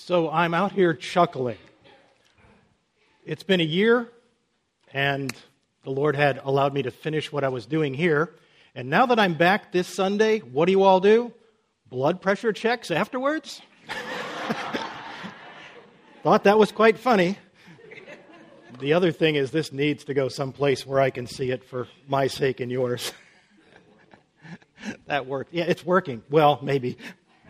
So I'm out here chuckling. It's been a year, and the Lord had allowed me to finish what I was doing here. And now that I'm back this Sunday, what do you all do? Blood pressure checks afterwards? Thought that was quite funny. The other thing is this needs to go someplace where I can see it for my sake and yours. That worked. Yeah, it's working. Well, maybe.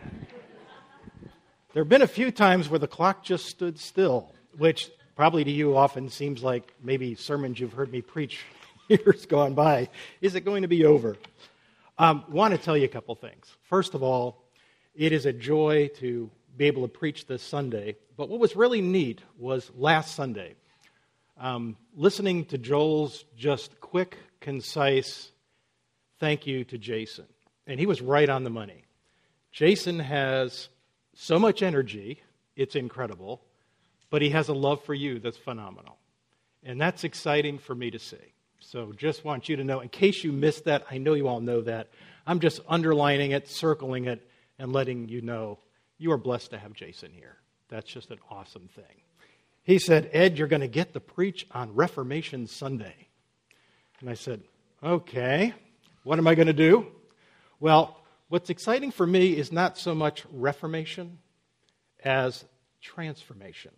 There have been a few times where the clock just stood still, which probably to you often seems like maybe sermons you've heard me preach years gone by. Is it going to be over? Want to tell you a couple things. First of all, it is a joy to be able to preach this Sunday. But what was really neat was last Sunday, listening to Joel's just quick, concise thank you to Jason. And he was right on the money. Jason has so much energy, it's incredible, but he has a love for you that's phenomenal. And that's exciting for me to see. So just want you to know, in case you missed that, I know you all know that, I'm just underlining it, circling it, and letting you know you are blessed to have Jason here. That's just an awesome thing. He said, Ed, you're going to get to preach on Reformation Sunday. And I said, okay, what am I going to do? Well, what's exciting for me is not so much reformation as transformation.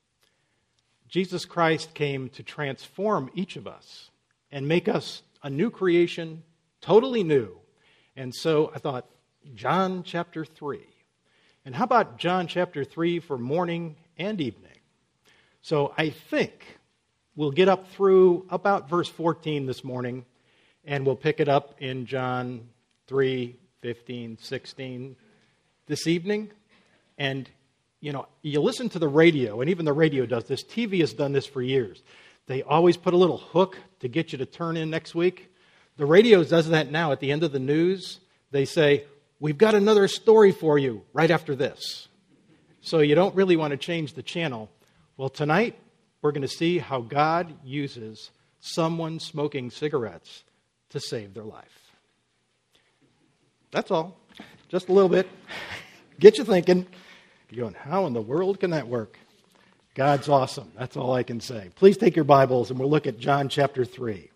Jesus Christ came to transform each of us and make us a new creation, totally new. And so I thought, John chapter 3. And how about John chapter 3 for morning and evening? So I think we'll get up through about verse 14 this morning, and we'll pick it up in John 3, 15, 16 this evening. And, you know, you listen to the radio, and even the radio does this. TV has done this for years. They always put a little hook to get you to turn in next week. The radio does that now at the end of the news. They say, we've got another story for you right after this. So you don't really want to change the channel. Well, tonight, we're going to see how God uses someone smoking cigarettes to save their life. That's all. Just a little bit. Get you thinking. You're going, how in the world can that work? God's awesome. That's all I can say. Please take your Bibles and we'll look at John chapter 3.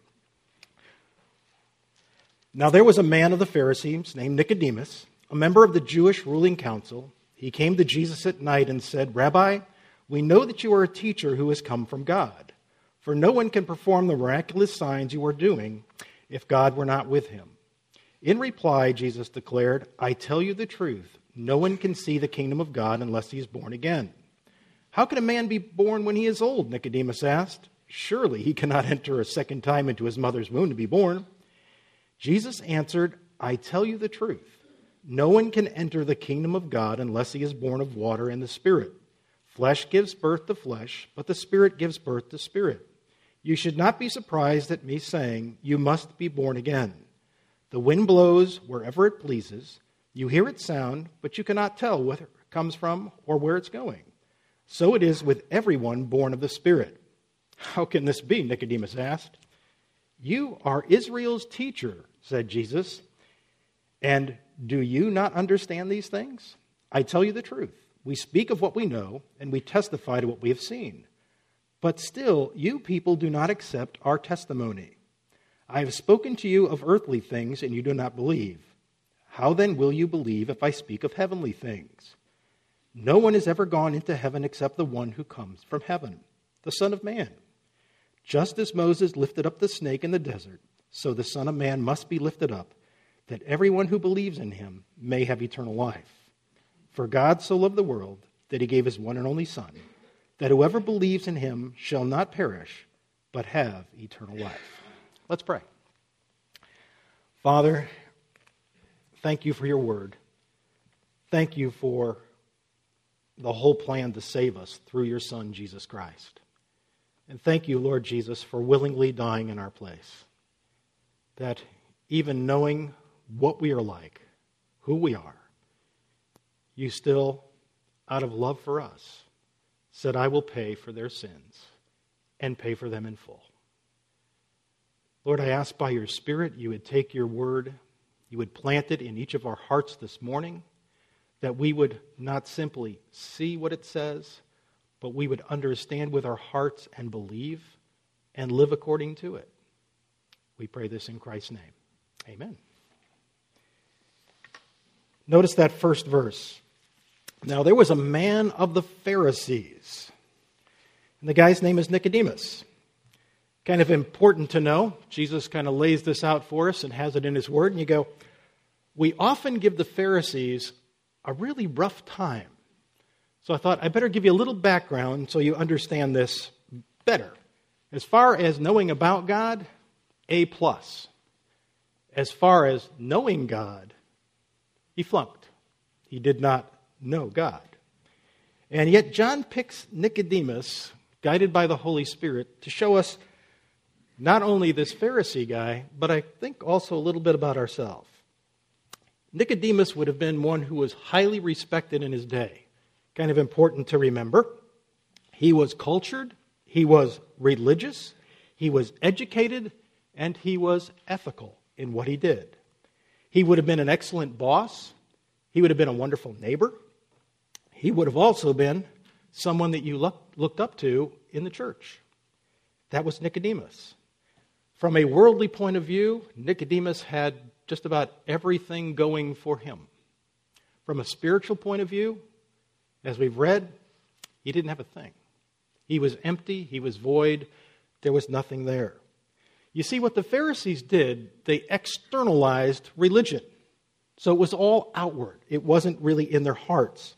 Now there was a man of the Pharisees named Nicodemus, a member of the Jewish ruling council. He came to Jesus at night and said, Rabbi, we know that you are a teacher who has come from God, for no one can perform the miraculous signs you are doing if God were not with him. In reply, Jesus declared, I tell you the truth, no one can see the kingdom of God unless he is born again. How can a man be born when he is old? Nicodemus asked. Surely he cannot enter a second time into his mother's womb to be born. Jesus answered, I tell you the truth. No one can enter the kingdom of God unless he is born of water and the Spirit. Flesh gives birth to flesh, but the Spirit gives birth to spirit. You should not be surprised at me saying, you must be born again. The wind blows wherever it pleases. You hear its sound, but you cannot tell where it comes from or where it's going. So it is with everyone born of the Spirit. How can this be? Nicodemus asked. You are Israel's teacher, said Jesus. And do you not understand these things? I tell you the truth. We speak of what we know, and we testify to what we have seen. But still, you people do not accept our testimony. I have spoken to you of earthly things, and you do not believe. How then will you believe if I speak of heavenly things? No one has ever gone into heaven except the one who comes from heaven, the Son of Man. Just as Moses lifted up the snake in the desert, so the Son of Man must be lifted up, that everyone who believes in him may have eternal life. For God so loved the world that he gave his one and only Son, that whoever believes in him shall not perish, but have eternal life. Let's pray. Father, thank you for your word. Thank you for the whole plan to save us through your Son, Jesus Christ. And thank you, Lord Jesus, for willingly dying in our place. That even knowing what we are like, who we are, you still, out of love for us, said, I will pay for their sins and pay for them in full. Lord, I ask by your Spirit you would take your word, you would plant it in each of our hearts this morning, that we would not simply see what it says, but we would understand with our hearts and believe and live according to it. We pray this in Christ's name. Amen. Notice that first verse. Now there was a man of the Pharisees, and the guy's name is Nicodemus. Kind of important to know. Jesus kind of lays this out for us and has it in his word, and you go, we often give the Pharisees a really rough time. So I thought I better give you a little background so you understand this better. As far as knowing about God, A+. As far as knowing God, he flunked. He did not know God. And yet John picks Nicodemus, guided by the Holy Spirit, to show us not only this Pharisee guy, but I think also a little bit about ourselves. Nicodemus would have been one who was highly respected in his day. Kind of important to remember. He was cultured, he was religious, he was educated, and he was ethical in what he did. He would have been an excellent boss. He would have been a wonderful neighbor. He would have also been someone that you looked up to in the church. That was Nicodemus. From a worldly point of view, Nicodemus had just about everything going for him. From a spiritual point of view, as we've read, he didn't have a thing. He was empty, he was void, there was nothing there. You see, what the Pharisees did, they externalized religion. So it was all outward. It wasn't really in their hearts.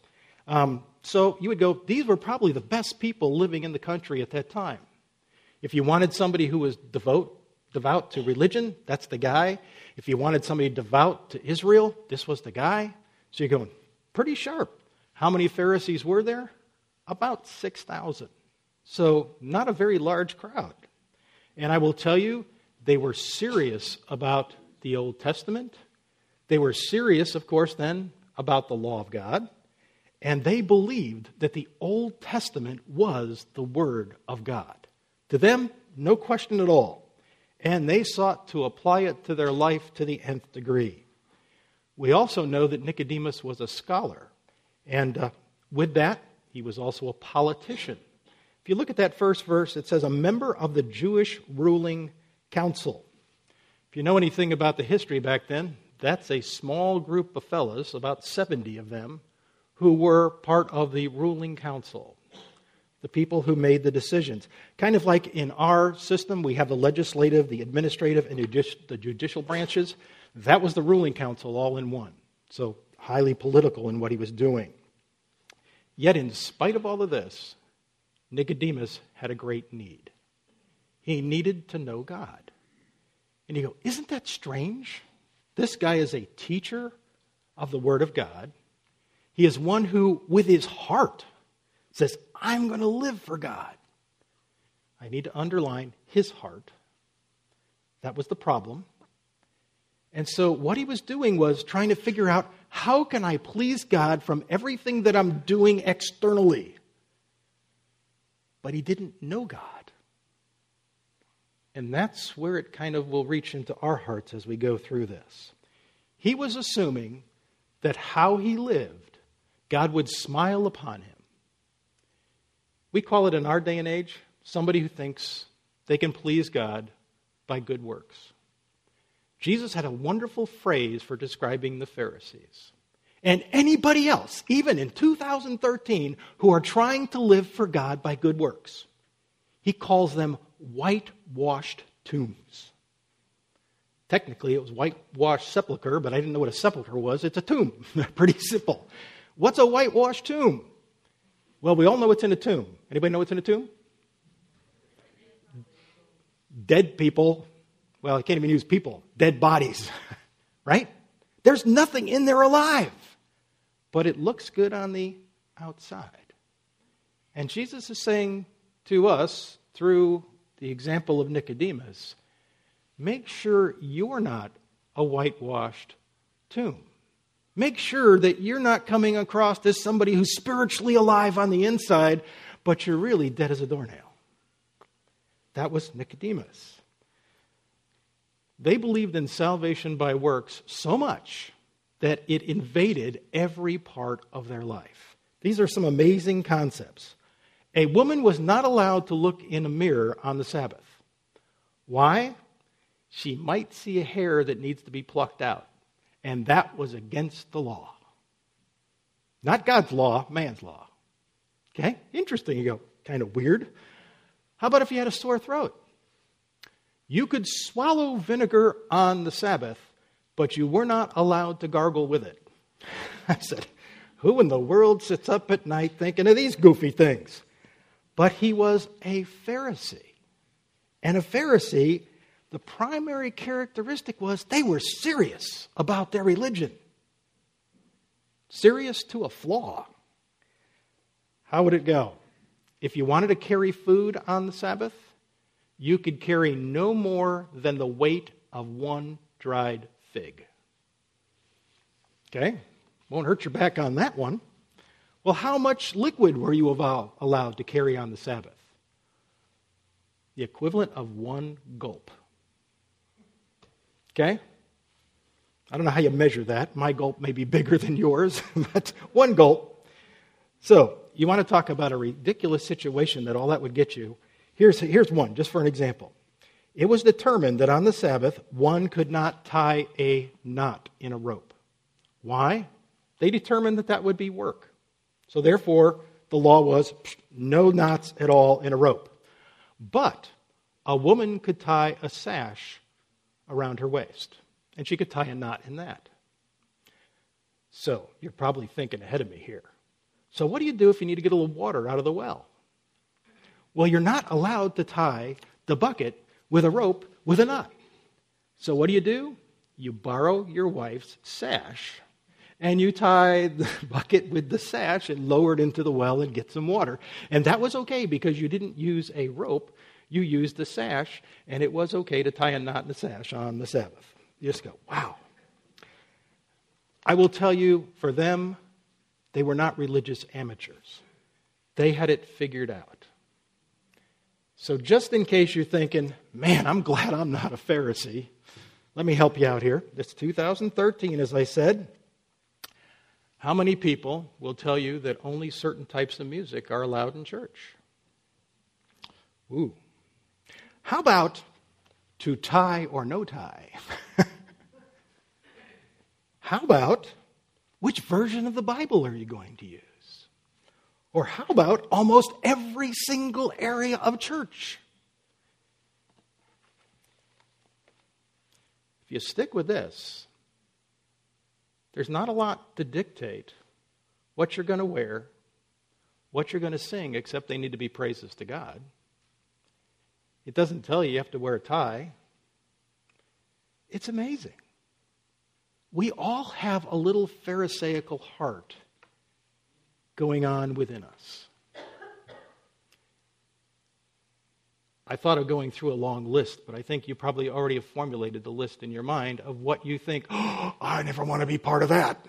So you would go, these were probably the best people living in the country at that time. If you wanted somebody who was devout to religion, that's the guy. If you wanted somebody devout to Israel, this was the guy. So you're going, pretty sharp. How many Pharisees were there? About 6,000. So not a very large crowd. And I will tell you, they were serious about the Old Testament. They were serious, of course, then about the law of God. And they believed that the Old Testament was the Word of God. To them, no question at all. And they sought to apply it to their life to the nth degree. We also know that Nicodemus was a scholar. And with that, he was also a politician. If you look at that first verse, it says, a member of the Jewish ruling council. If you know anything about the history back then, that's a small group of fellas, about 70 of them, who were part of the ruling council. The people who made the decisions. Kind of like in our system, we have the legislative, the administrative, and the judicial branches. That was the ruling council all in one. So highly political in what he was doing. Yet in spite of all of this, Nicodemus had a great need. He needed to know God. And you go, isn't that strange? This guy is a teacher of the Word of God. He is one who, with his heart, says, I'm going to live for God. I need to underline his heart. That was the problem. And so what he was doing was trying to figure out, how can I please God from everything that I'm doing externally? But he didn't know God. And that's where it kind of will reach into our hearts as we go through this. He was assuming that how he lived, God would smile upon him. We call it in our day and age, somebody who thinks they can please God by good works. Jesus had a wonderful phrase for describing the Pharisees. And anybody else, even in 2013, who are trying to live for God by good works. He calls them whitewashed tombs. Technically, it was whitewashed sepulcher, but I didn't know what a sepulcher was. It's a tomb. Pretty simple. What's a whitewashed tomb? Well, we all know what's in a tomb. Anybody know what's in a tomb? Dead people. Well, I can't even use people. Dead bodies. Right? There's nothing in there alive. But it looks good on the outside. And Jesus is saying to us, through the example of Nicodemus, make sure you're not a whitewashed tomb. Make sure that you're not coming across as somebody who's spiritually alive on the inside, but you're really dead as a doornail. That was Nicodemus. They believed in salvation by works so much that it invaded every part of their life. These are some amazing concepts. A woman was not allowed to look in a mirror on the Sabbath. Why? She might see a hair that needs to be plucked out. And that was against the law. Not God's law, man's law. Okay? Interesting. You go, kind of weird. How about if you had a sore throat? You could swallow vinegar on the Sabbath, but you were not allowed to gargle with it. I said, who in the world sits up at night thinking of these goofy things? But he was a Pharisee. And a Pharisee, the primary characteristic was they were serious about their religion. Serious to a flaw. How would it go? If you wanted to carry food on the Sabbath, you could carry no more than the weight of one dried fig. Okay? Won't hurt your back on that one. Well, how much liquid were you allowed to carry on the Sabbath? The equivalent of one gulp. Okay? I don't know how you measure that. My gulp may be bigger than yours, but one gulp. So, you want to talk about a ridiculous situation that all that would get you. Here's one, just for an example. It was determined that on the Sabbath, one could not tie a knot in a rope. Why? They determined that that would be work. So therefore, the law was no knots at all in a rope. But a woman could tie a sash around her waist, and she could tie a knot in that. So you're probably thinking ahead of me here. So what do you do if you need to get a little water out of the well? Well, you're not allowed to tie the bucket with a rope with a knot. So what do? You borrow your wife's sash, and you tie the bucket with the sash and lower it into the well and get some water. And that was okay because you didn't use a rope. You used the sash, and it was okay to tie a knot in the sash on the Sabbath. You just go, wow. I will tell you, for them, they were not religious amateurs. They had it figured out. So just in case you're thinking, man, I'm glad I'm not a Pharisee, let me help you out here. It's 2013, as I said. How many people will tell you that only certain types of music are allowed in church? Ooh. How about to tie or no tie? How about which version of the Bible are you going to use? Or how about almost every single area of church? If you stick with this, there's not a lot to dictate what you're going to wear, what you're going to sing, except they need to be praises to God. It doesn't tell you have to wear a tie. It's amazing. We all have a little Pharisaical heart going on within us. I thought of going through a long list, but I think you probably already have formulated the list in your mind of what you think, oh, I never want to be part of that.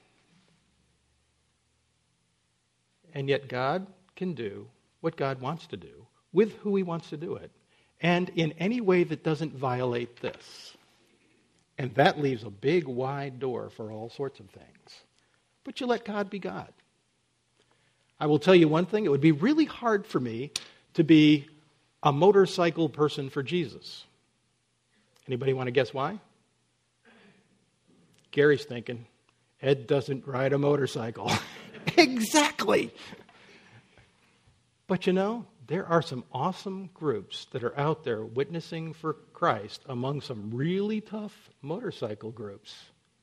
And yet God can do what God wants to do with who He wants to do it, and in any way that doesn't violate this. And that leaves a big, wide door for all sorts of things. But you let God be God. I will tell you one thing, it would be really hard for me to be a motorcycle person for Jesus. Anybody want to guess why? Gary's thinking, Ed doesn't ride a motorcycle. Exactly. But you know, there are some awesome groups that are out there witnessing for Christ among some really tough motorcycle groups.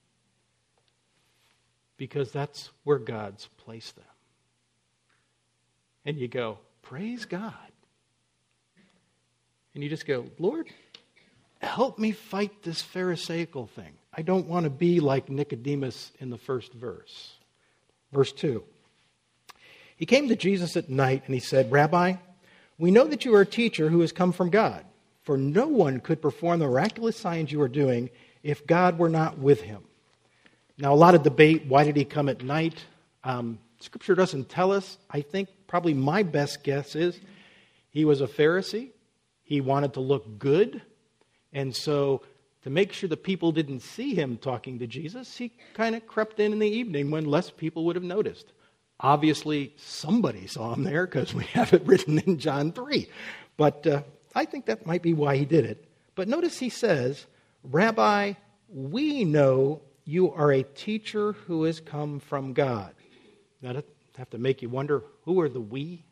Because that's where God's placed them. And you go, praise God. And you just go, Lord, help me fight this Pharisaical thing. I don't want to be like Nicodemus in the first verse. Verse 2. He came to Jesus at night and he said, Rabbi, we know that you are a teacher who has come from God, for no one could perform the miraculous signs you are doing if God were not with him. Now, a lot of debate, why did he come at night? Scripture doesn't tell us. I think probably my best guess is he was a Pharisee. He wanted to look good. And so to make sure the people didn't see him talking to Jesus, he kind of crept in the evening when less people would have noticed. Obviously, somebody saw him there because we have it written in John 3. But I think that might be why he did it. But notice he says, Rabbi, we know you are a teacher who has come from God. Now, that have to make you wonder, who are the we?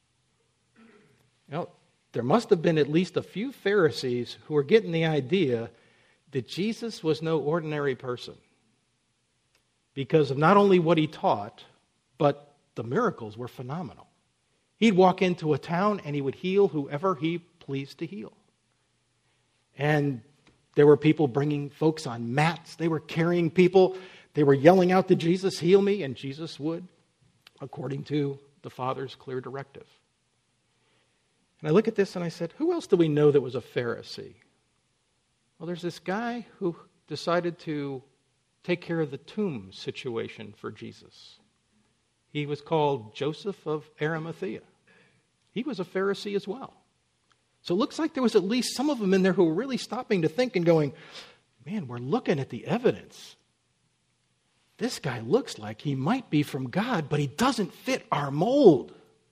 Well, there must have been at least a few Pharisees who were getting the idea that Jesus was no ordinary person because of not only what he taught, but the miracles were phenomenal. He'd walk into a town and he would heal whoever he pleased to heal. And there were people bringing folks on mats. They were carrying people. They were yelling out to Jesus, heal me, and Jesus would, according to the Father's clear directive. And I look at this and I said, who else do we know that was a Pharisee? Well, there's this guy who decided to take care of the tomb situation for Jesus. He was called Joseph of Arimathea. He was a Pharisee as well. So it looks like there was at least some of them in there who were really stopping to think and going, man, we're looking at the evidence. This guy looks like he might be from God, but he doesn't fit our mold.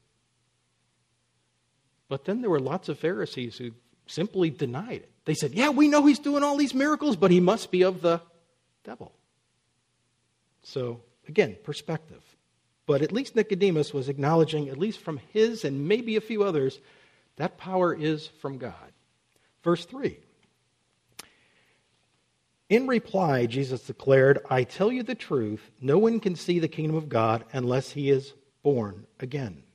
But then there were lots of Pharisees who simply denied it. They said, yeah, we know he's doing all these miracles, but he must be of the devil. So, again, perspective. But at least Nicodemus was acknowledging, at least from his and maybe a few others, that power is from God. Verse 3. In reply, Jesus declared, I tell you the truth, no one can see the kingdom of God unless he is born again.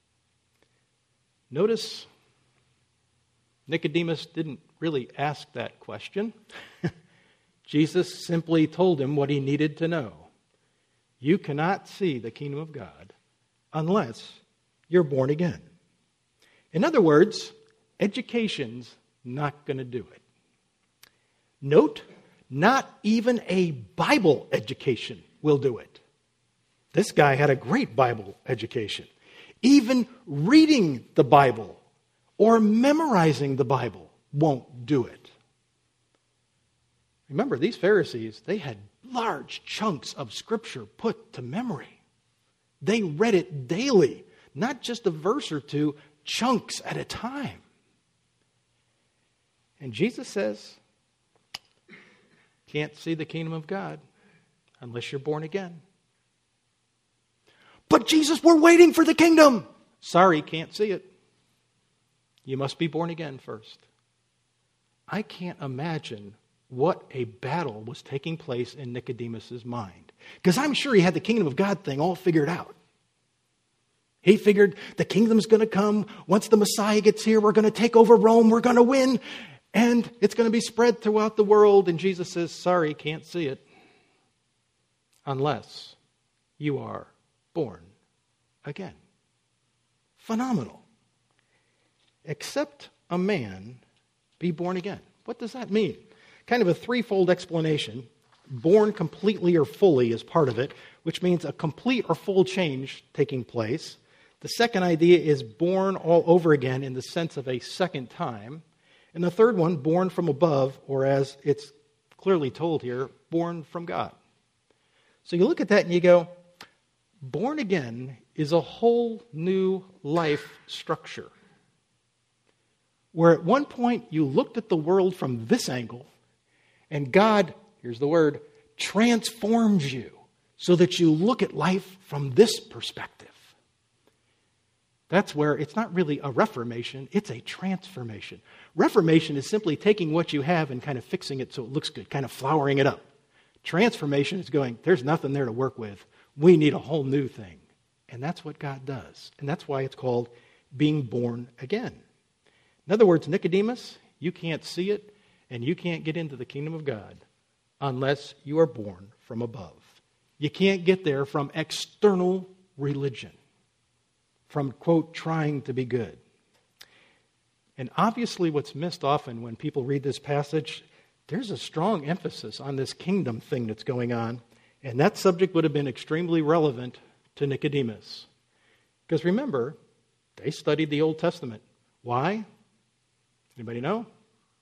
Notice Nicodemus didn't really ask that question. Jesus simply told him what he needed to know. You cannot see the kingdom of God unless you're born again. In other words, education's not going to do it. Note, not even a Bible education will do it. This guy had a great Bible education. Even reading the Bible or memorizing the Bible won't do it. Remember, these Pharisees, they had large chunks of Scripture put to memory. They read it daily, not just a verse or two, chunks at a time. And Jesus says, can't see the kingdom of God unless you're born again. But Jesus, we're waiting for the kingdom. Sorry, can't see it. You must be born again first. I can't imagine what a battle was taking place in Nicodemus' mind. Because I'm sure he had the kingdom of God thing all figured out. He figured the kingdom's going to come. Once the Messiah gets here, we're going to take over Rome. We're going to win. And it's going to be spread throughout the world. And Jesus says, sorry, can't see it. Unless you are born again. Phenomenal. Except a man be born again. What does that mean? Kind of a threefold explanation. Born completely or fully is part of it, which means a complete or full change taking place. The second idea is born all over again in the sense of a second time. And the third one, born from above, or as it's clearly told here, born from God. So you look at that and you go, born again is a whole new life structure. Where at one point you looked at the world from this angle, and God, here's the word, transforms you so that you look at life from this perspective. That's where it's not really a reformation, it's a transformation. Reformation is simply taking what you have and kind of fixing it so it looks good, kind of flowering it up. Transformation is going, there's nothing there to work with. We need a whole new thing. And that's what God does. And that's why it's called being born again. In other words, Nicodemus, you can't see it and you can't get into the kingdom of God unless you are born from above. You can't get there from external religion, from, quote, trying to be good. And obviously what's missed often when people read this passage, there's a strong emphasis on this kingdom thing that's going on. And that subject would have been extremely relevant to Nicodemus. Because remember, they studied the Old Testament. Why? Anybody know?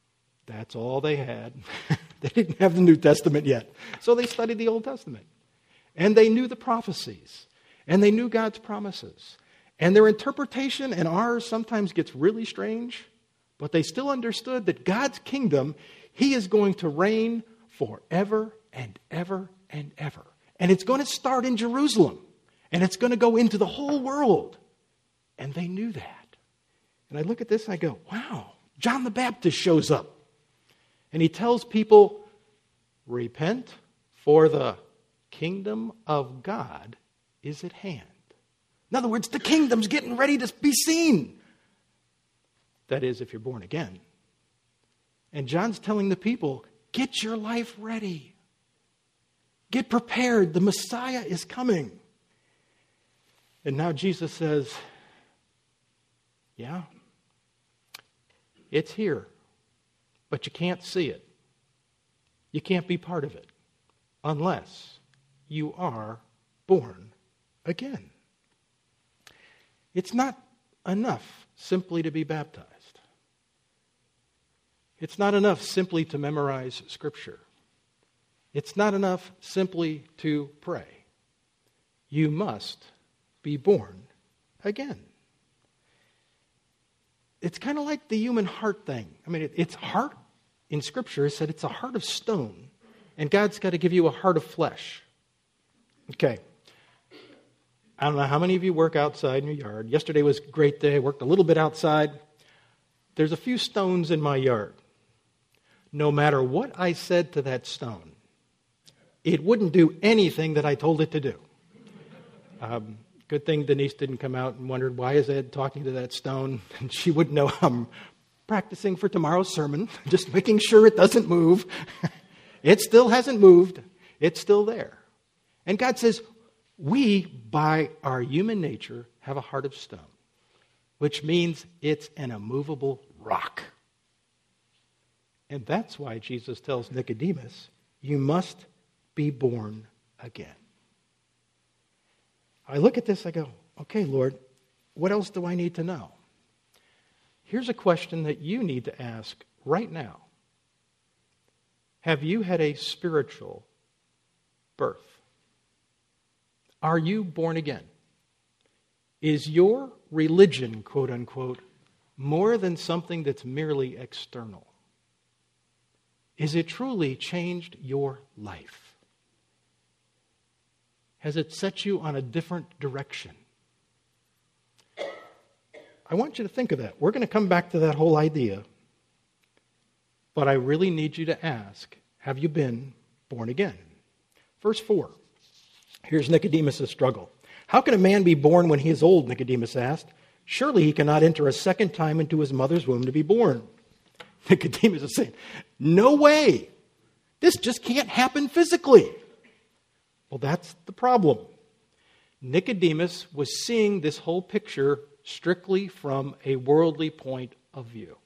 That's all they had. They didn't have the New Testament yet. So they studied the Old Testament. And they knew the prophecies. And they knew God's promises. And their interpretation and ours sometimes gets really strange. But they still understood that God's kingdom, He is going to reign forever and ever and ever. And it's going to start in Jerusalem. And it's going to go into the whole world. And they knew that. And I look at this and I go, wow, John the Baptist shows up. And he tells people, repent, for the kingdom of God is at hand. In other words, the kingdom's getting ready to be seen. That is, if you're born again. And John's telling the people, get your life ready. Get prepared. The Messiah is coming. And now Jesus says, yeah, it's here. But you can't see it. You can't be part of it unless you are born again. It's not enough simply to be baptized. It's not enough simply to memorize Scripture. It's not enough simply to pray. You must be born again. It's kind of like the human heart thing. I mean, it's heart in Scripture. It said it's a heart of stone, and God's got to give you a heart of flesh. Okay. I don't know how many of you work outside in your yard. Yesterday was a great day. I worked a little bit outside. There's a few stones in my yard. No matter what I said to that stone, it wouldn't do anything that I told it to do. Good thing Denise didn't come out and wondered, why is Ed talking to that stone? And she would know I'm practicing for tomorrow's sermon, just making sure it doesn't move. It still hasn't moved. It's still there. And God says, we, by our human nature, have a heart of stone, which means it's an immovable rock. And that's why Jesus tells Nicodemus, you must be born again. I look at this, I go, okay, Lord, what else do I need to know? Here's a question that you need to ask right now. Have you had a spiritual birth? Are you born again? Is your religion, quote unquote, more than something that's merely external? Is it truly changed your life? Has it set you on a different direction? I want you to think of that. We're going to come back to that whole idea. But I really need you to ask, have you been born again? Verse 4. Here's Nicodemus' struggle. How can a man be born when he is old? Nicodemus asked. Surely he cannot enter a second time into his mother's womb to be born. Nicodemus is saying, no way. This just can't happen physically. Well, that's the problem. Nicodemus was seeing this whole picture strictly from a worldly point of view.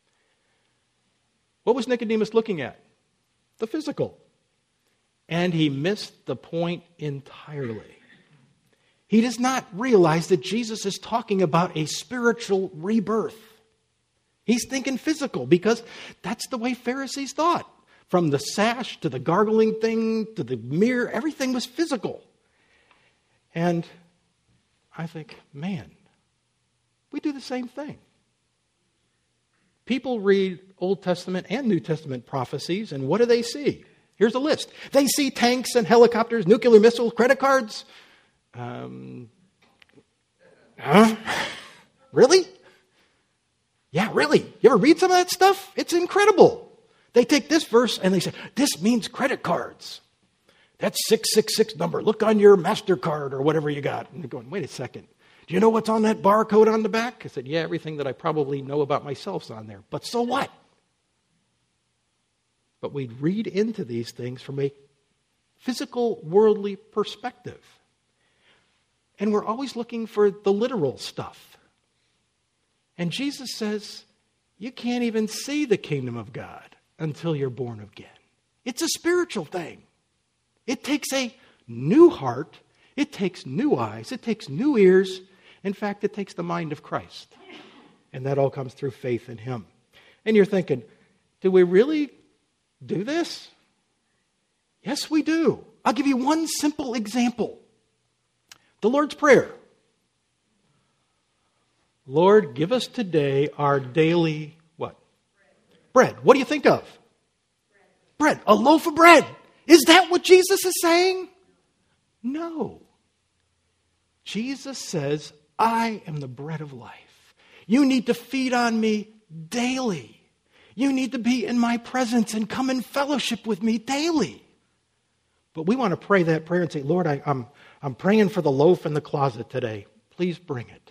What was Nicodemus looking at? The physical. And he missed the point entirely. He does not realize that Jesus is talking about a spiritual rebirth. He's thinking physical because that's the way Pharisees thought. From the sash to the gargling thing to the mirror, everything was physical. And I think, man, we do the same thing. People read Old Testament and New Testament prophecies, and what do they see? Here's a list. They see tanks and helicopters, nuclear missiles, credit cards. Really? Yeah, really. You ever read some of that stuff? It's incredible. They take this verse and they say, this means credit cards. That's 666 number. Look on your MasterCard or whatever you got. And they're going, wait a second. Do you know what's on that barcode on the back? I said, yeah, everything that I probably know about myself's on there. But so what? But we read into these things from a physical, worldly perspective. And we're always looking for the literal stuff. And Jesus says, you can't even see the kingdom of God until you're born again. It's a spiritual thing. It takes a new heart. It takes new eyes. It takes new ears. In fact, it takes the mind of Christ. And that all comes through faith in Him. And you're thinking, Do we really do this? Yes, we do. I'll give you one simple example. The Lord's Prayer. Lord, give us today our daily, what? Bread. What do you think of? Bread. A loaf of bread. Is that what Jesus is saying? No. Jesus says, I am the bread of life. You need to feed on me daily. You need to be in my presence and come in fellowship with me daily. But we want to pray that prayer and say, Lord, I'm praying for the loaf in the closet today. Please bring it.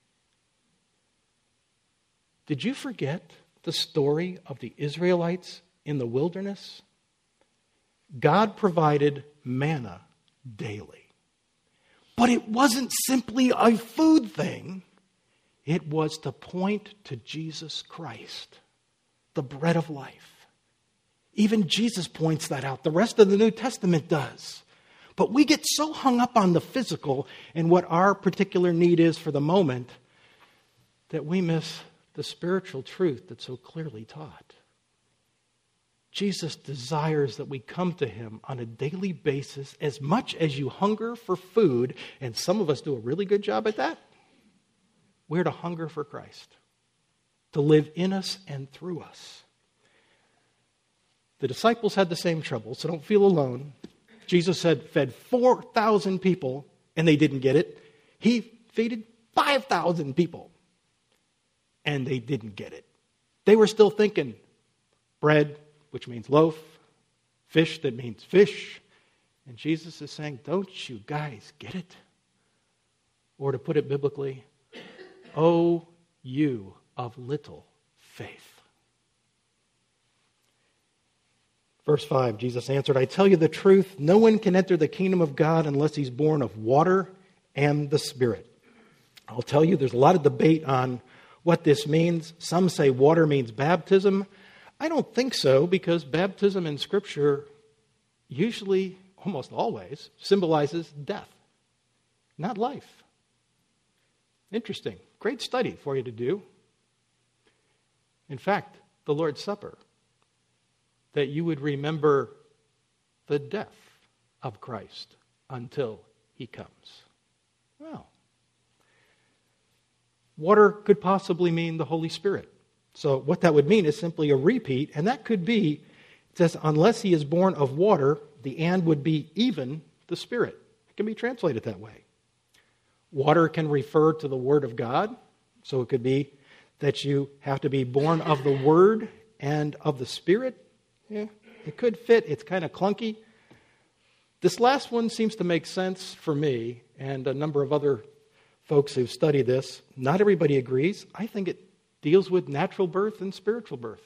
Did you forget the story of the Israelites in the wilderness? God provided manna daily. But it wasn't simply a food thing. It was to point to Jesus Christ, the bread of life. Even Jesus points that out. The rest of the New Testament does. But we get so hung up on the physical and what our particular need is for the moment that we miss the spiritual truth that's so clearly taught. Jesus desires that we come to him on a daily basis as much as you hunger for food, and some of us do a really good job at that. We're to hunger for Christ, to live in us and through us. The disciples had the same trouble, so don't feel alone. Jesus had fed 4,000 people, and they didn't get it. He feeded 5,000 people, and they didn't get it. They were still thinking bread, which means loaf, fish, that means fish. And Jesus is saying, don't you guys get it? Or to put it biblically, oh, you of little faith. Verse 5, Jesus answered, I tell you the truth, no one can enter the kingdom of God unless he's born of water and the Spirit. I'll tell you, there's a lot of debate on what this means. Some say water means baptism. I don't think so, because baptism in Scripture usually, almost always, symbolizes death, not life. Interesting. Great study for you to do. In fact, the Lord's Supper, that you would remember the death of Christ until he comes. Well, water could possibly mean the Holy Spirit. So what that would mean is simply a repeat, and that could be, it says, unless he is born of water, the and would be even the Spirit. It can be translated that way. Water can refer to the Word of God, so it could be that you have to be born of the Word and of the Spirit. Yeah, it could fit. It's kind of clunky. This last one seems to make sense for me and a number of other folks who've studied this. Not everybody agrees. I think it deals with natural birth and spiritual birth.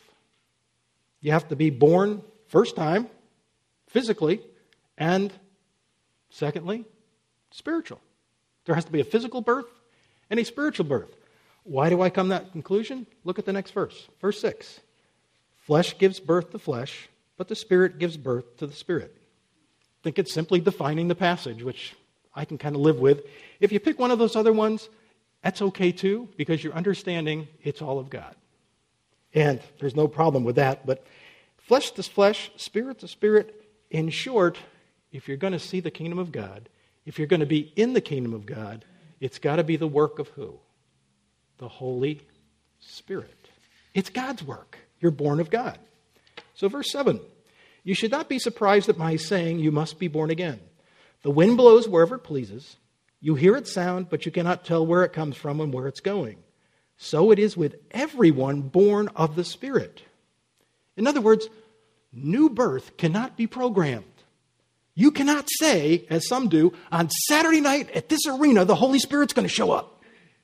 You have to be born first time, physically, and secondly, spiritual. There has to be a physical birth and a spiritual birth. Why do I come to that conclusion? Look at the next verse. Verse 6. Flesh gives birth to flesh, but the Spirit gives birth to the Spirit. I think it's simply defining the passage, which I can kind of live with. If you pick one of those other ones, that's okay too, because you're understanding it's all of God. And there's no problem with that. But flesh to flesh, spirit to spirit. In short, if you're going to see the kingdom of God, if you're going to be in the kingdom of God, it's got to be the work of who? The Holy Spirit. It's God's work. You're born of God. So verse 7, you should not be surprised at my saying you must be born again. The wind blows wherever it pleases. You hear its sound, but you cannot tell where it comes from and where it's going. So it is with everyone born of the Spirit. In other words, new birth cannot be programmed. You cannot say, as some do, on Saturday night at this arena, the Holy Spirit's going to show up.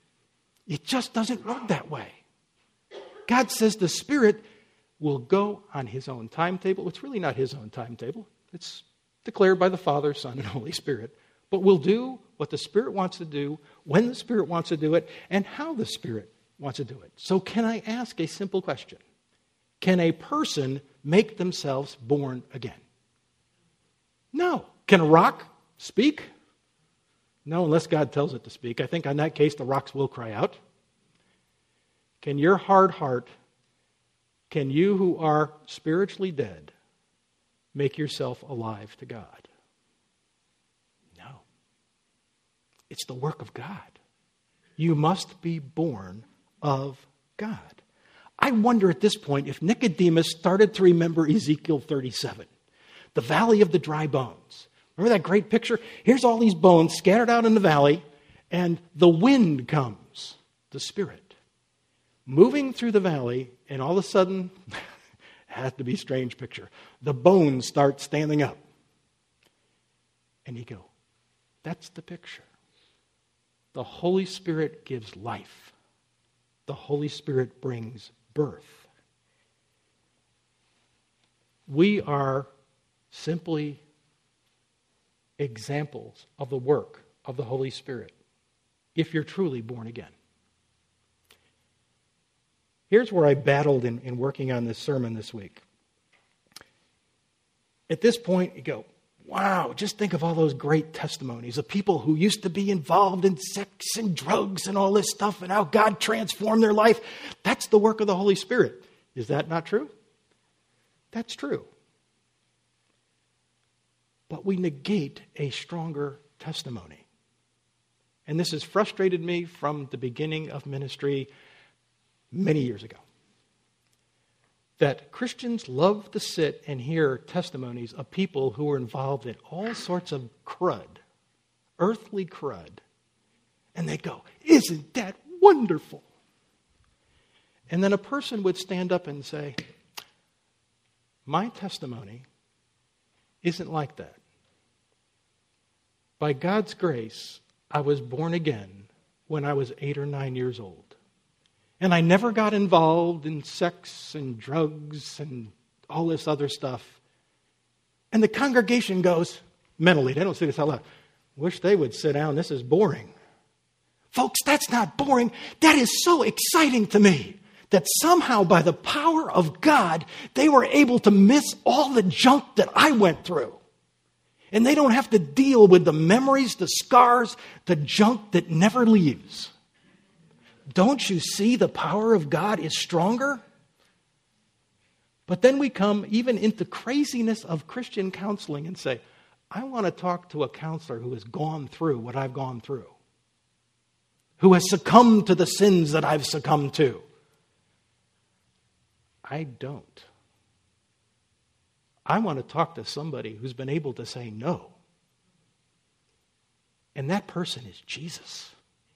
It just doesn't work that way. God says the Spirit will go on his own timetable. It's really not his own timetable. It's declared by the Father, Son, and Holy Spirit. But we'll do what the Spirit wants to do, when the Spirit wants to do it, and how the Spirit wants to do it. So can I ask a simple question? Can a person make themselves born again? No. Can a rock speak? No, unless God tells it to speak. I think in that case, the rocks will cry out. Can your hard heart, can you who are spiritually dead make yourself alive to God? No. It's the work of God. You must be born of God. I wonder at this point if Nicodemus started to remember Ezekiel 37, the valley of the dry bones. Remember that great picture? Here's all these bones scattered out in the valley, and the wind comes, the Spirit, moving through the valley, and all of a sudden, it has to be a strange picture, the bones start standing up. And you go, that's the picture. The Holy Spirit gives life. The Holy Spirit brings birth. We are simply examples of the work of the Holy Spirit if you're truly born again. Here's where I battled in working on this sermon this week. At this point, you go, wow, just think of all those great testimonies of people who used to be involved in sex and drugs and all this stuff and how God transformed their life. That's the work of the Holy Spirit. Is that not true? That's true. But we negate a stronger testimony. And this has frustrated me from the beginning of ministry many years ago. That Christians love to sit and hear testimonies of people who were involved in all sorts of crud, earthly crud. And they go, isn't that wonderful? And then a person would stand up and say, my testimony isn't like that. By God's grace, I was born again when I was 8 or 9 years old. And I never got involved in sex and drugs and all this other stuff. And the congregation goes, mentally, they don't say this out loud, wish they would sit down, this is boring. Folks, that's not boring. That is so exciting to me that somehow by the power of God, they were able to miss all the junk that I went through. And they don't have to deal with the memories, the scars, the junk that never leaves. Don't you see the power of God is stronger? But then we come even into craziness of Christian counseling and say, I want to talk to a counselor who has gone through what I've gone through, who has succumbed to the sins that I've succumbed to. I don't. I want to talk to somebody who's been able to say no. And that person is Jesus.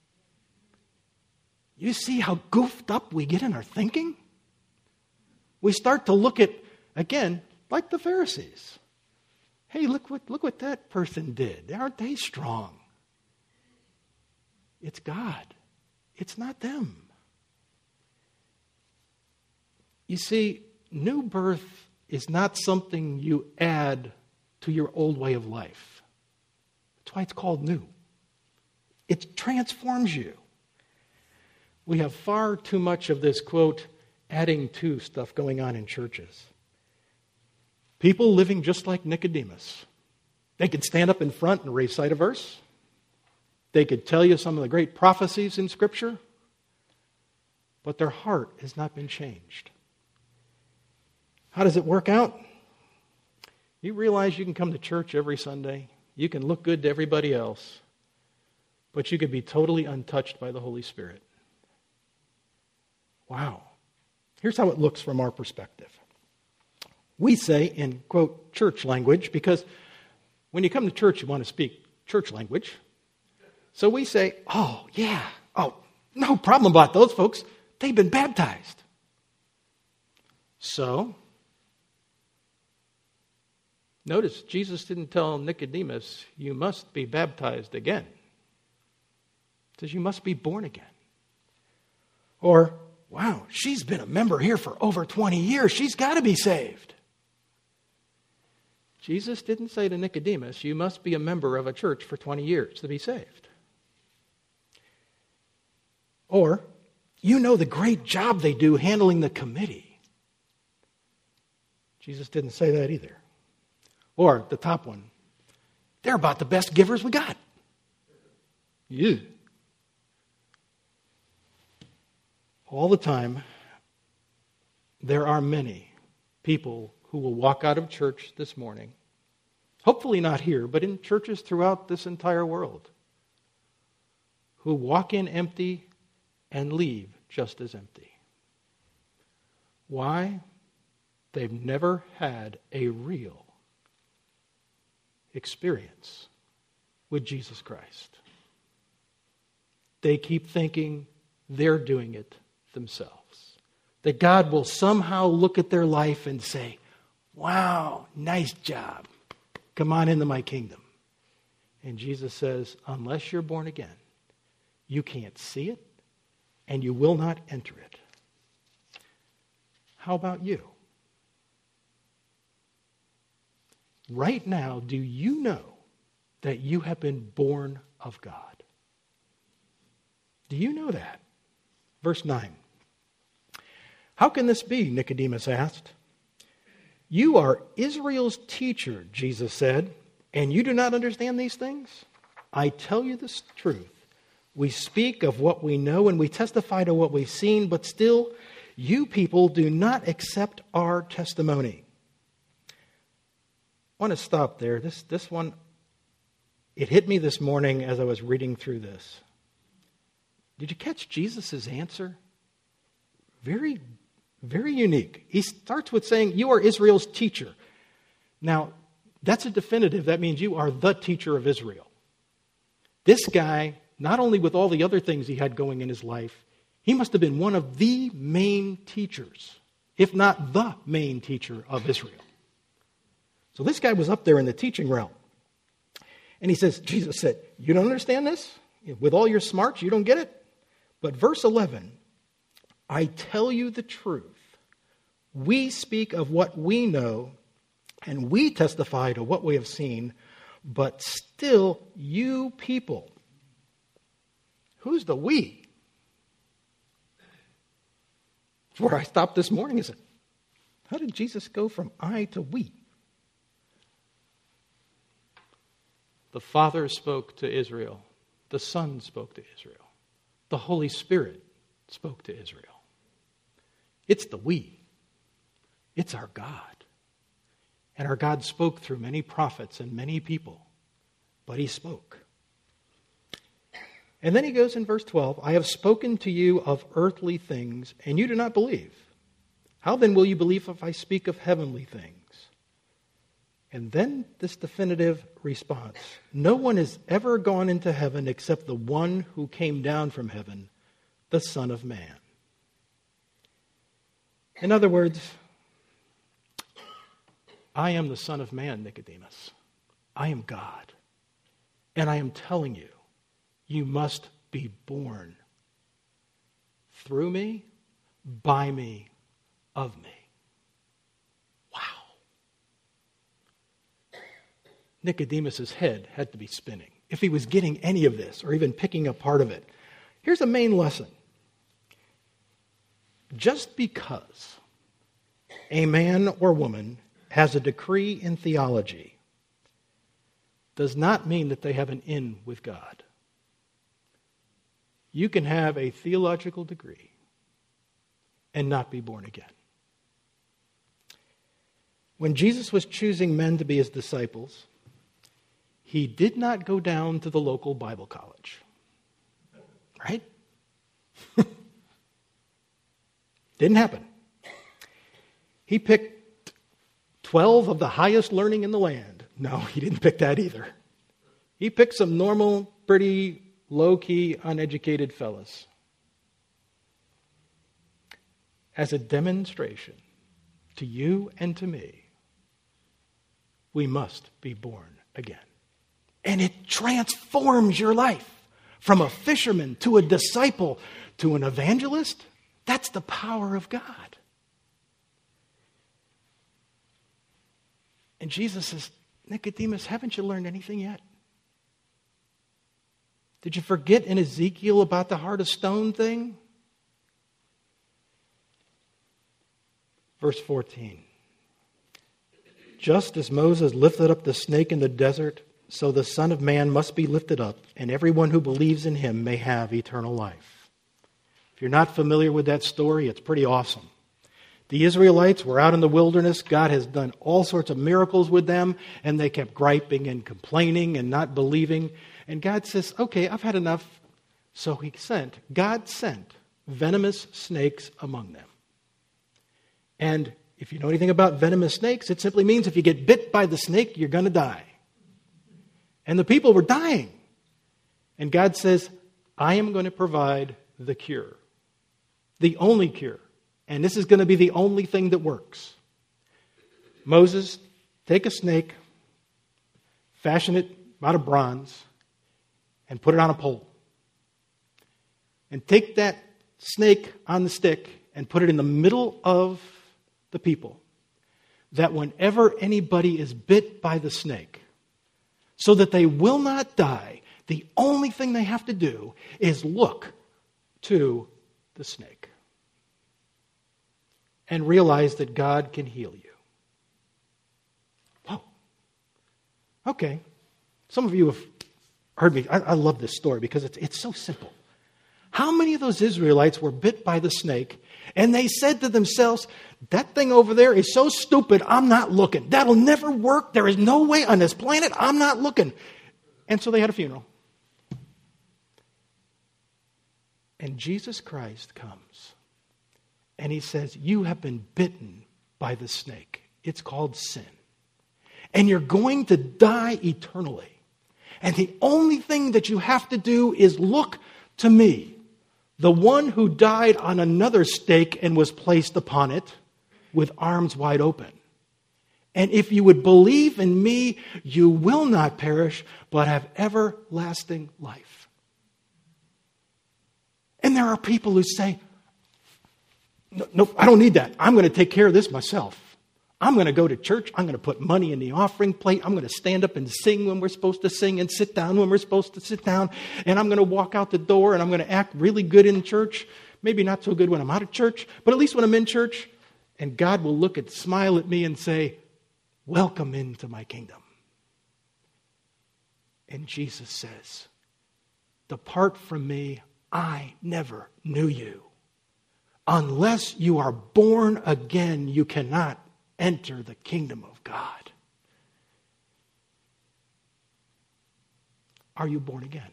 You see how goofed up we get in our thinking? We start to look at, again, like the Pharisees. Hey, look what that person did. Aren't they strong? It's God. It's not them. You see, new birth is not something you add to your old way of life. That's why it's called new. It transforms you. We have far too much of this, quote, adding to stuff going on in churches. People living just like Nicodemus. They could stand up in front and recite a verse. They could tell you some of the great prophecies in Scripture. But their heart has not been changed. How does it work out? You realize you can come to church every Sunday. You can look good to everybody else. But you could be totally untouched by the Holy Spirit. Wow. Here's how it looks from our perspective. We say in, quote, church language, because when you come to church, you want to speak church language. So we say, oh, yeah, oh, no problem about those folks. They've been baptized. So, notice Jesus didn't tell Nicodemus, you must be baptized again. He says, you must be born again. Or, wow, she's been a member here for over 20 years. She's got to be saved. Jesus didn't say to Nicodemus, you must be a member of a church for 20 years to be saved. Or, you know the great job they do handling the committee. Jesus didn't say that either. Or, the top one, they're about the best givers we got. You. All the time, there are many people who will walk out of church this morning, hopefully not here, but in churches throughout this entire world, who walk in empty and leave just as empty. Why? They've never had a real experience with Jesus Christ. They keep thinking they're doing it themselves. That God will somehow look at their life and say, wow, nice job. Come on into my kingdom. And Jesus says, unless you're born again, you can't see it and you will not enter it. How about you? Right now, do you know that you have been born of God? Do you know that? Verse 9. How can this be? Nicodemus asked. You are Israel's teacher, Jesus said, and you do not understand these things? I tell you the truth. We speak of what we know and we testify to what we've seen, but still, you people do not accept our testimony. I want to stop there. This one, it hit me this morning as I was reading through this. Did you catch Jesus' answer? Very, very unique. He starts with saying, you are Israel's teacher. Now, that's a definitive. That means you are the teacher of Israel. This guy, not only with all the other things he had going in his life, he must have been one of the main teachers, if not the main teacher of Israel. So this guy was up there in the teaching realm. And he says, Jesus said, you don't understand this? With all your smarts, you don't get it? But verse 11, I tell you the truth. We speak of what we know, and we testify to what we have seen, but still you people. Who's the we? That's where I stopped this morning. Is it? How did Jesus go from I to we? The Father spoke to Israel. The Son spoke to Israel. The Holy Spirit spoke to Israel. It's the we. It's our God. And our God spoke through many prophets and many people. But he spoke. And then he goes in verse 12, I have spoken to you of earthly things, and you do not believe. How then will you believe if I speak of heavenly things? And then this definitive response. No one has ever gone into heaven except the one who came down from heaven, the Son of Man. In other words, I am the Son of Man, Nicodemus. I am God. And I am telling you, you must be born through me, by me, of me. Wow. Nicodemus' head had to be spinning if he was getting any of this or even picking up part of it. Here's a main lesson. Just because a man or woman has a degree in theology does not mean that they have an in with God. You can have a theological degree and not be born again. When Jesus was choosing men to be his disciples, he did not go down to the local Bible college. Right? Didn't happen. He picked 12 of the highest learning in the land. No, he didn't pick that either. He picked some normal, pretty low-key, uneducated fellas as a demonstration to you and to me. We must be born again. And it transforms your life from a fisherman to a disciple to an evangelist. That's the power of God. And Jesus says, Nicodemus, haven't you learned anything yet? Did you forget in Ezekiel about the heart of stone thing? Verse 14. Just as Moses lifted up the snake in the desert, so the Son of Man must be lifted up, and everyone who believes in him may have eternal life. If you're not familiar with that story, it's pretty awesome. The Israelites were out in the wilderness. God has done all sorts of miracles with them, and they kept griping and complaining and not believing. And God says, okay, I've had enough. So God sent venomous snakes among them. And if you know anything about venomous snakes, it simply means if you get bit by the snake, you're going to die. And the people were dying. And God says, I am going to provide the cure. The only cure. And this is going to be the only thing that works. Moses, take a snake, fashion it out of bronze, and put it on a pole. And take that snake on the stick and put it in the middle of the people. That whenever anybody is bit by the snake, so that they will not die, the only thing they have to do is look to the snake and realize that God can heal you. Oh, okay. Some of you have heard me. I love this story because it's so simple. How many of those Israelites were bit by the snake and they said to themselves, that thing over there is so stupid, I'm not looking. That'll never work. There is no way on this planet, I'm not looking. And so they had a funeral. And Jesus Christ comes and he says, you have been bitten by the snake. It's called sin. And you're going to die eternally. And the only thing that you have to do is look to me, the one who died on another stake and was placed upon it with arms wide open. And if you would believe in me, you will not perish, but have everlasting life. And there are people who say, no, I don't need that. I'm going to take care of this myself. I'm going to go to church. I'm going to put money in the offering plate. I'm going to stand up and sing when we're supposed to sing and sit down when we're supposed to sit down. And I'm going to walk out the door and I'm going to act really good in church. Maybe not so good when I'm out of church, but at least when I'm in church. And God will smile at me and say, welcome into my kingdom. And Jesus says, depart from me, I never knew you. Unless you are born again, you cannot enter the kingdom of God. Are you born again?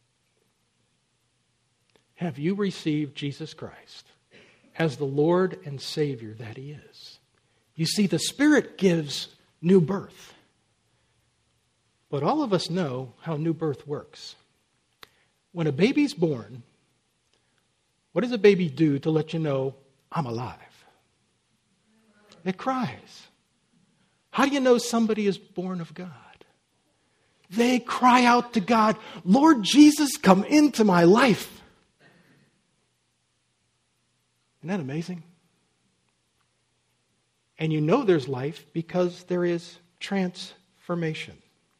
Have you received Jesus Christ as the Lord and Savior that He is? You see, the Spirit gives new birth. But all of us know how new birth works. When a baby's born, what does a baby do to let you know, I'm alive? It cries. How do you know somebody is born of God? They cry out to God, Lord Jesus, come into my life. Isn't that amazing? And you know there's life because there is transformation.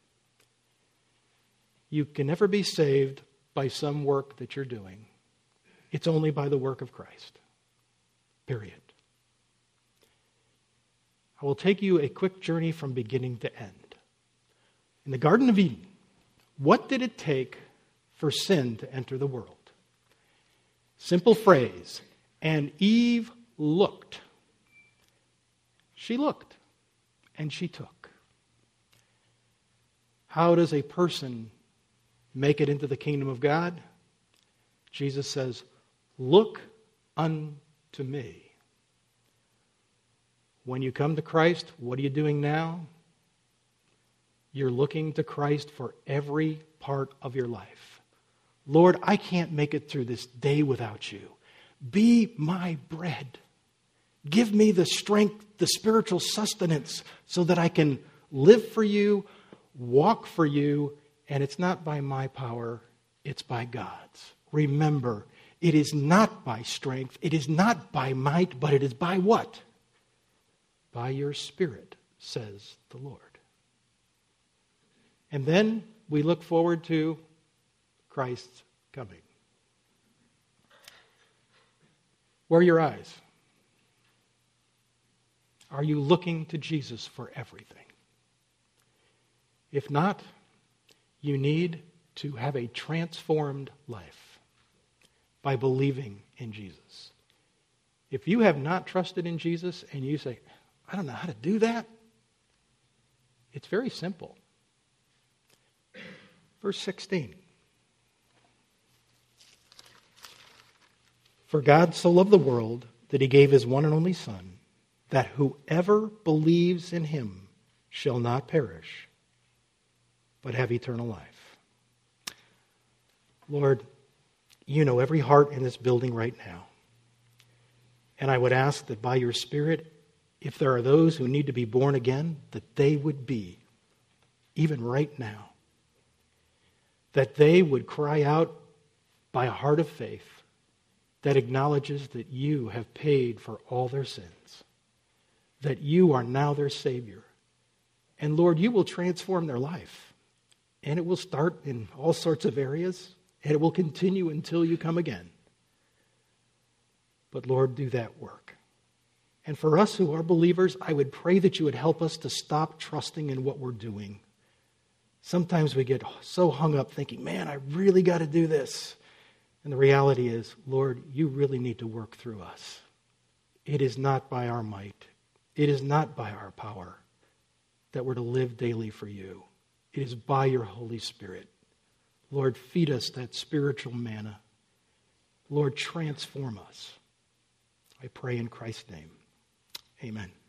You can never be saved by some work that you're doing. It's only by the work of Christ. Period. I will take you a quick journey from beginning to end. In the Garden of Eden, what did it take for sin to enter the world? Simple phrase, and Eve looked. She looked, and she took. How does a person make it into the kingdom of God? Jesus says, look unto me. When you come to Christ, what are you doing now? You're looking to Christ for every part of your life. Lord, I can't make it through this day without you. Be my bread. Give me the strength, the spiritual sustenance, so that I can live for you, walk for you, and it's not by my power, it's by God's. Remember, it is not by strength, it is not by might, but it is by what? By your Spirit, says the Lord. And then we look forward to Christ's coming. Where are your eyes? Are you looking to Jesus for everything? If not, you need to have a transformed life by believing in Jesus. If you have not trusted in Jesus and you say, I don't know how to do that, it's very simple. Verse 16. For God so loved the world that he gave his one and only Son, that whoever believes in him shall not perish, but have eternal life. Lord, you know every heart in this building right now. And I would ask that by your Spirit, if there are those who need to be born again, that they would be, even right now. That they would cry out by a heart of faith that acknowledges that you have paid for all their sins, that you are now their Savior. And Lord, you will transform their life. And it will start in all sorts of areas, and it will continue until you come again. But Lord, do that work. And for us who are believers, I would pray that you would help us to stop trusting in what we're doing. Sometimes we get so hung up thinking, man, I really got to do this. And the reality is, Lord, you really need to work through us. It is not by our might. It is not by our power that we're to live daily for you. It is by your Holy Spirit. Lord, feed us that spiritual manna. Lord, transform us. I pray in Christ's name. Amen.